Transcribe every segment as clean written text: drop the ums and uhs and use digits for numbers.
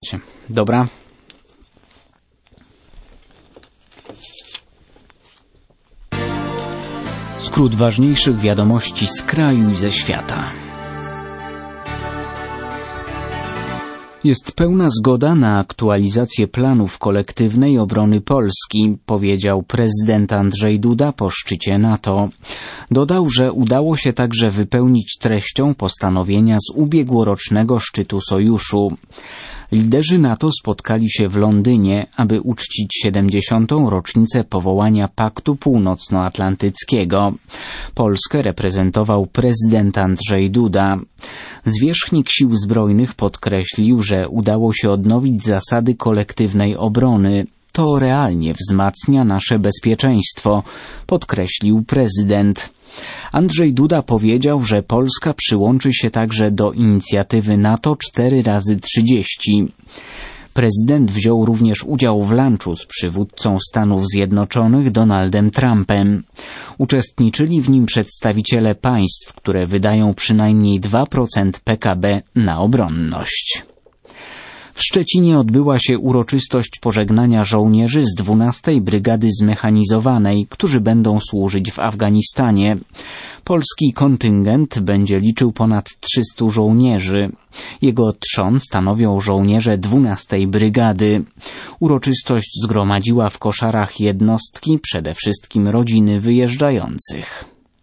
Czekajcie. Dobra. Skrót ważniejszych wiadomości z kraju i ze świata. Jest pełna zgoda na aktualizację planów kolektywnej obrony Polski, powiedział prezydent Andrzej Duda po szczycie NATO. Dodał, że udało się także wypełnić treścią postanowienia z ubiegłorocznego szczytu sojuszu. Liderzy NATO spotkali się w Londynie, aby uczcić 70. rocznicę powołania Paktu Północnoatlantyckiego. Polskę reprezentował prezydent Andrzej Duda. Zwierzchnik Sił Zbrojnych podkreślił, że udało się odnowić zasady kolektywnej obrony. To realnie wzmacnia nasze bezpieczeństwo, podkreślił prezydent. Andrzej Duda powiedział, że Polska przyłączy się także do inicjatywy NATO 4x30. Prezydent wziął również udział w lunchu z przywódcą Stanów Zjednoczonych Donaldem Trumpem. Uczestniczyli w nim przedstawiciele państw, które wydają przynajmniej 2% PKB na obronność. W Szczecinie odbyła się uroczystość pożegnania żołnierzy z 12. Brygady Zmechanizowanej, którzy będą służyć w Afganistanie. Polski kontyngent będzie liczył ponad 300 żołnierzy. Jego trzon stanowią żołnierze 12. Brygady. Uroczystość zgromadziła w koszarach jednostki, przede wszystkim rodziny wyjeżdżających.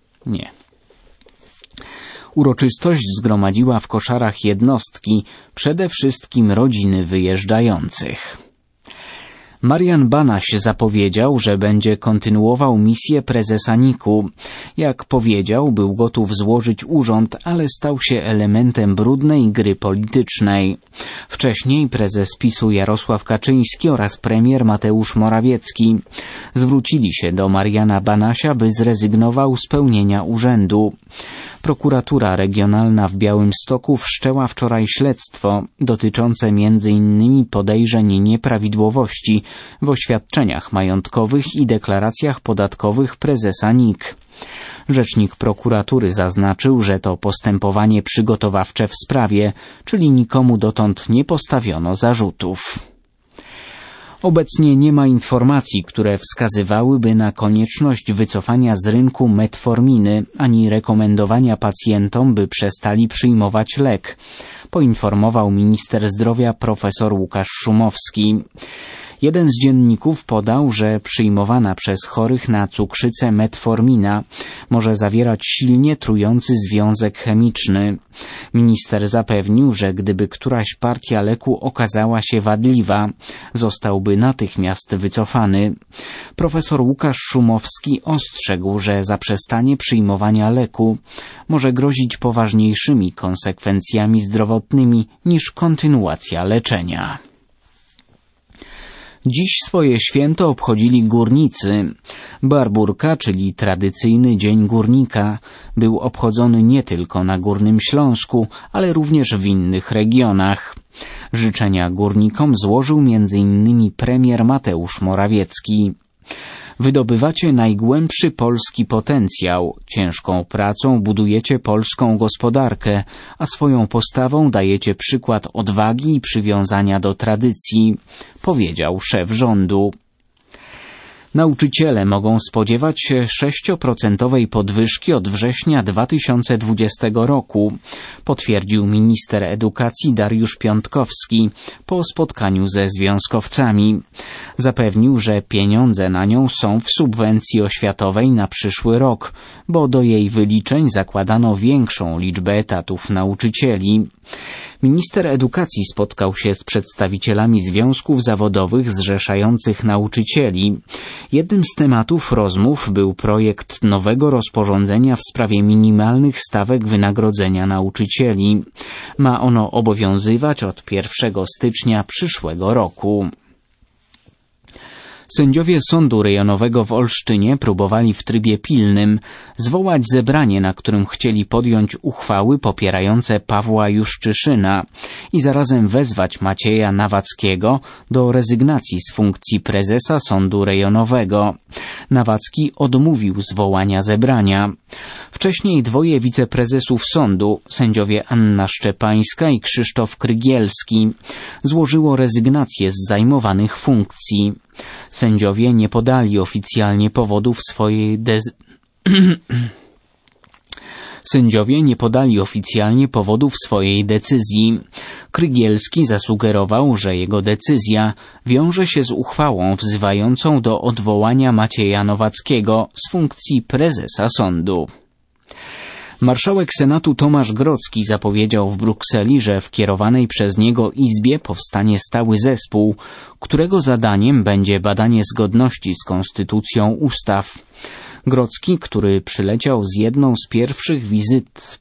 Uroczystość zgromadziła w koszarach jednostki, przede wszystkim rodziny wyjeżdżających. Marian Banaś zapowiedział, że będzie kontynuował misję prezesa NIK-u. Jak powiedział, był gotów złożyć urząd, ale stał się elementem brudnej gry politycznej. Wcześniej prezes PiS-u Jarosław Kaczyński oraz premier Mateusz Morawiecki zwrócili się do Mariana Banasia, by zrezygnował z pełnienia urzędu. Prokuratura Regionalna w Białymstoku wszczęła wczoraj śledztwo dotyczące m.in. podejrzeń nieprawidłowości w oświadczeniach majątkowych i deklaracjach podatkowych prezesa NIK. Rzecznik prokuratury zaznaczył, że to postępowanie przygotowawcze w sprawie, czyli nikomu dotąd nie postawiono zarzutów. Obecnie nie ma informacji, które wskazywałyby na konieczność wycofania z rynku metforminy, ani rekomendowania pacjentom, by przestali przyjmować lek, poinformował minister zdrowia profesor Łukasz Szumowski. Jeden z dzienników podał, że przyjmowana przez chorych na cukrzycę metformina może zawierać silnie trujący związek chemiczny. Minister zapewnił, że gdyby któraś partia leku okazała się wadliwa, zostałby natychmiast wycofany. Profesor Łukasz Szumowski ostrzegł, że zaprzestanie przyjmowania leku może grozić poważniejszymi konsekwencjami zdrowotnymi niż kontynuacja leczenia. Dziś swoje święto obchodzili górnicy. Barburka, czyli tradycyjny Dzień Górnika, był obchodzony nie tylko na Górnym Śląsku, ale również w innych regionach. Życzenia górnikom złożył m.in. premier Mateusz Morawiecki. Wydobywacie najgłębszy polski potencjał, ciężką pracą budujecie polską gospodarkę, a swoją postawą dajecie przykład odwagi i przywiązania do tradycji, powiedział szef rządu. Nauczyciele mogą spodziewać się 6% podwyżki od września 2020 roku, potwierdził minister edukacji Dariusz Piontkowski po spotkaniu ze związkowcami. Zapewnił, że pieniądze na nią są w subwencji oświatowej na przyszły rok, bo do jej wyliczeń zakładano większą liczbę etatów nauczycieli. Minister edukacji spotkał się z przedstawicielami związków zawodowych zrzeszających nauczycieli. Jednym z tematów rozmów był projekt nowego rozporządzenia w sprawie minimalnych stawek wynagrodzenia nauczycieli. Ma ono obowiązywać od 1 stycznia przyszłego roku. Sędziowie Sądu Rejonowego w Olsztynie próbowali w trybie pilnym zwołać zebranie, na którym chcieli podjąć uchwały popierające Pawła Juszczyszyna i zarazem wezwać Macieja Nawackiego do rezygnacji z funkcji prezesa Sądu Rejonowego. Nawacki odmówił zwołania zebrania. Wcześniej dwoje wiceprezesów sądu, sędziowie Anna Szczepańska i Krzysztof Krygielski, złożyło rezygnację z zajmowanych funkcji. Sędziowie nie podali oficjalnie powodów swojej decyzji. Krygielski zasugerował, że jego decyzja wiąże się z uchwałą wzywającą do odwołania Macieja Nowackiego z funkcji prezesa sądu. Marszałek Senatu Tomasz Grodzki zapowiedział w Brukseli, że w kierowanej przez niego Izbie powstanie stały zespół, którego zadaniem będzie badanie zgodności z konstytucją ustaw. Grodzki, który przyleciał z jedną z pierwszych wizyt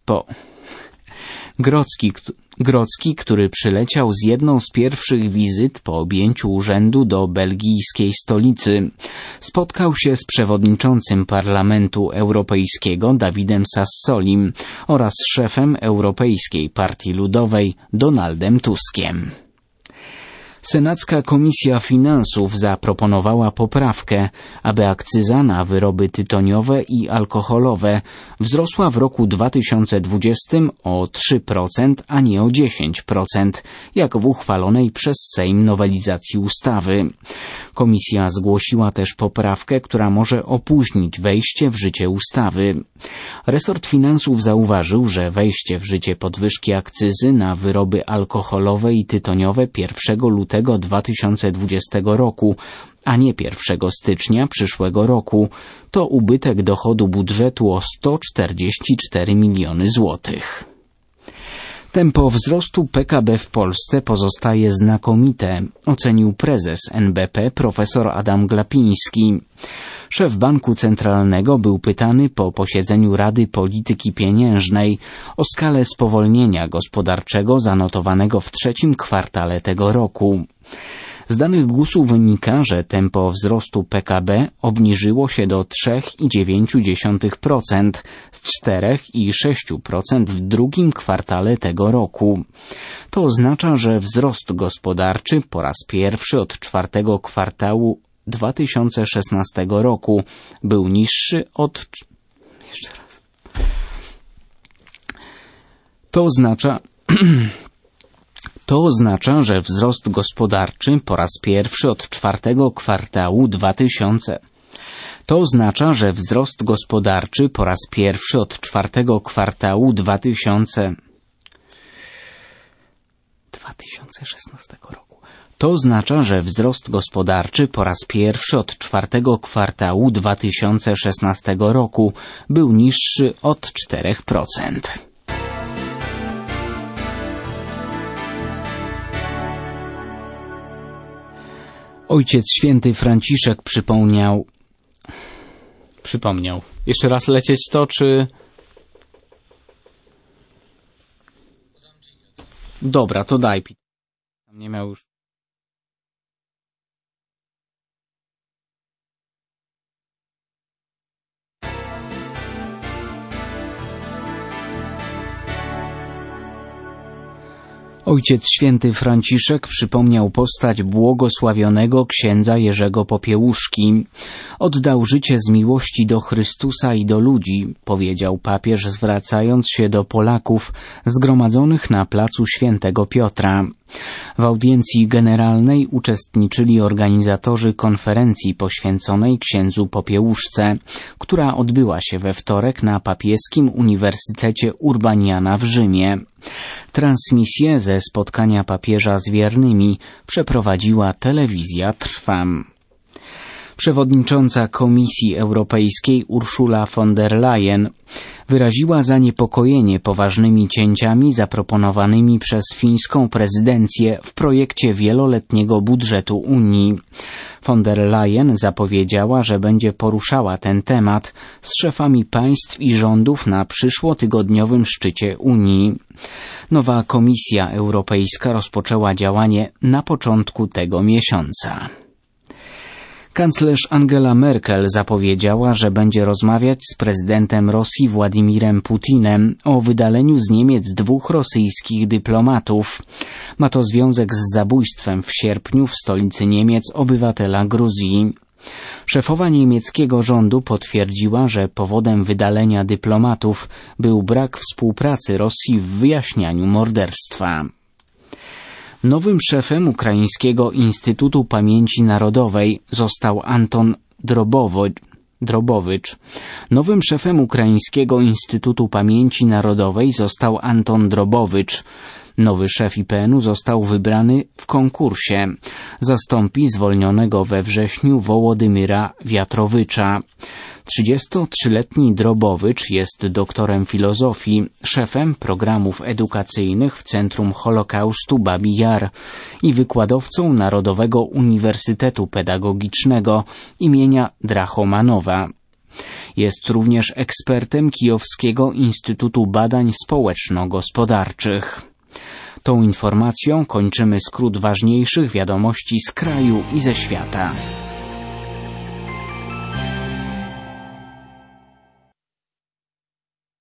po objęciu urzędu do belgijskiej stolicy, spotkał się z przewodniczącym Parlamentu Europejskiego Davidem Sassolim oraz szefem Europejskiej Partii Ludowej Donaldem Tuskiem. Senacka Komisja Finansów zaproponowała poprawkę, aby akcyza na wyroby tytoniowe i alkoholowe wzrosła w roku 2020 o 3%, a nie o 10%, jak w uchwalonej przez Sejm nowelizacji ustawy. Komisja zgłosiła też poprawkę, która może opóźnić wejście w życie ustawy. Resort Finansów zauważył, że wejście w życie podwyżki akcyzy na wyroby alkoholowe i tytoniowe 1 lutego 2020 roku, a nie 1 stycznia przyszłego roku, to ubytek dochodu budżetu o 144 miliony złotych. Tempo wzrostu PKB w Polsce pozostaje znakomite, ocenił prezes NBP profesor Adam Glapiński. Szef Banku Centralnego był pytany po posiedzeniu Rady Polityki Pieniężnej o skalę spowolnienia gospodarczego zanotowanego w trzecim kwartale tego roku. Z danych GUS-u wynika, że tempo wzrostu PKB obniżyło się do 3,9% z 4,6% w drugim kwartale tego roku. To oznacza, że wzrost gospodarczy po raz pierwszy od czwartego kwartału 2016 roku był niższy od... To oznacza, że wzrost gospodarczy po raz pierwszy od czwartego kwartału 2016 roku. To oznacza, że wzrost gospodarczy po raz pierwszy od czwartego kwartału 2016 roku był niższy od 4%. Ojciec Święty Franciszek przypomniał. Jeszcze raz lecieć to, czy... Dobra, to daj. Nie miał już... Ojciec Święty Franciszek przypomniał postać błogosławionego księdza Jerzego Popiełuszki. Oddał życie z miłości do Chrystusa i do ludzi, powiedział papież, zwracając się do Polaków zgromadzonych na placu Świętego Piotra. W audiencji generalnej uczestniczyli organizatorzy konferencji poświęconej księdzu Popiełuszce, która odbyła się we wtorek na Papieskim Uniwersytecie Urbaniana w Rzymie. Transmisję ze spotkania papieża z wiernymi przeprowadziła telewizja Trwam. Przewodnicząca Komisji Europejskiej Ursula von der Leyen wyraziła zaniepokojenie poważnymi cięciami zaproponowanymi przez fińską prezydencję w projekcie wieloletniego budżetu Unii. Von der Leyen zapowiedziała, że będzie poruszała ten temat z szefami państw i rządów na przyszłotygodniowym szczycie Unii. Nowa Komisja Europejska rozpoczęła działanie na początku tego miesiąca. Kanclerz Angela Merkel zapowiedziała, że będzie rozmawiać z prezydentem Rosji Władimirem Putinem o wydaleniu z Niemiec 2 rosyjskich dyplomatów. Ma to związek z zabójstwem w sierpniu w stolicy Niemiec obywatela Gruzji. Szefowa niemieckiego rządu potwierdziła, że powodem wydalenia dyplomatów był brak współpracy Rosji w wyjaśnianiu morderstwa. Nowym szefem Ukraińskiego Instytutu Pamięci Narodowej został Anton Drobowicz. Nowym szefem Ukraińskiego Instytutu Pamięci Narodowej został Anton Drobowicz. Nowy szef IPN-u został wybrany w konkursie. Zastąpi zwolnionego we wrześniu Wołodymyra Wiatrowicza. 33-letni Drobowicz jest doktorem filozofii, szefem programów edukacyjnych w Centrum Holokaustu Babi Jar i wykładowcą Narodowego Uniwersytetu Pedagogicznego imienia Drachomanowa. Jest również ekspertem Kijowskiego Instytutu Badań Społeczno-Gospodarczych. Tą informacją kończymy skrót ważniejszych wiadomości z kraju i ze świata.